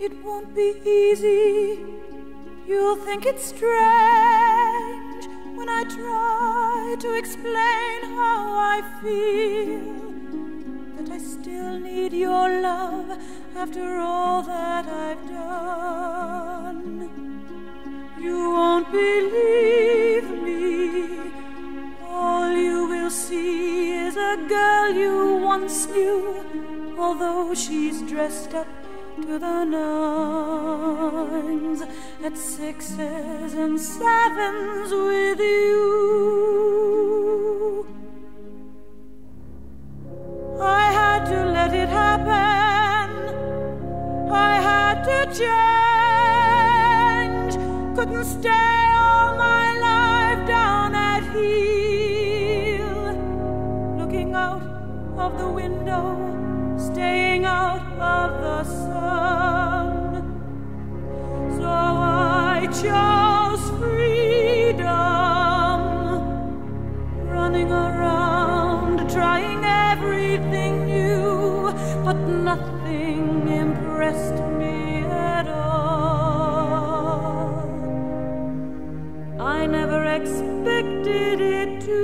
It won't be easy. You'll think it's strange when I try to explain how I feel, that I still need your love after all that I've done. You won't believe me. All you will see is a girl you once knew, although she's dressed up to the nines at 6s and 7s with you. I had to let it happen. I had to change. Couldn't stay all my life down at heel, looking out of the window, staying out of the sun. So I chose freedom, running around, trying everything new, but nothing impressed me at all. I never expected it to.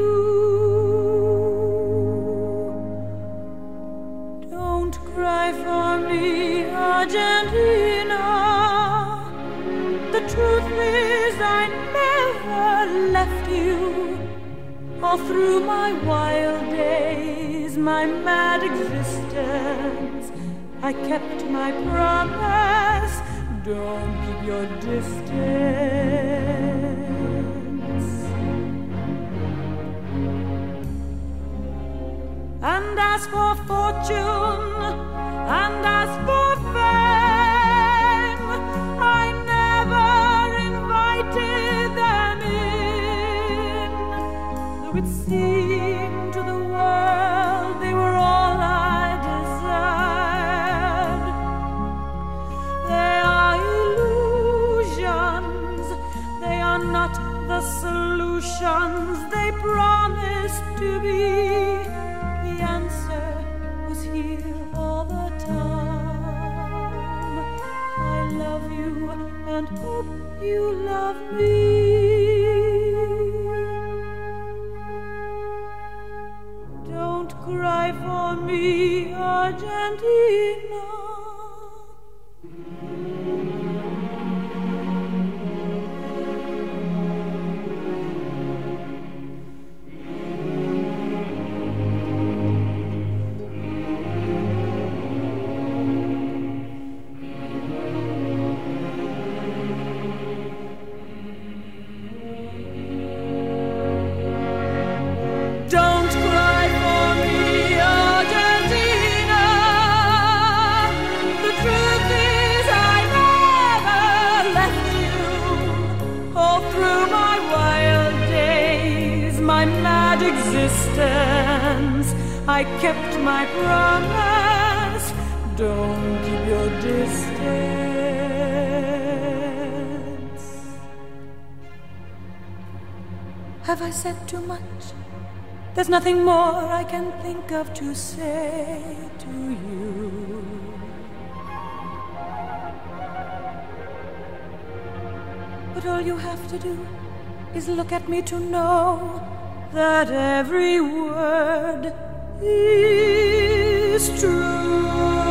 Don't cry for me, Argentina. The truth is I never left you. All through my wild days, my mad existence, I kept my promise. Don't keep your distance. And as for fortune, and as for fame, I never invited them in, though it seemed to the world they were all I desired. They are illusions, they are not the solutions they promised to be. The answer was here all the time. I love you and hope you love me. Don't cry for me, Argentina. I kept my promise. Don't keep your distance. Have I said too much? There's nothing more I can think of to say to you. But all you have to do is look at me to know that every word is true.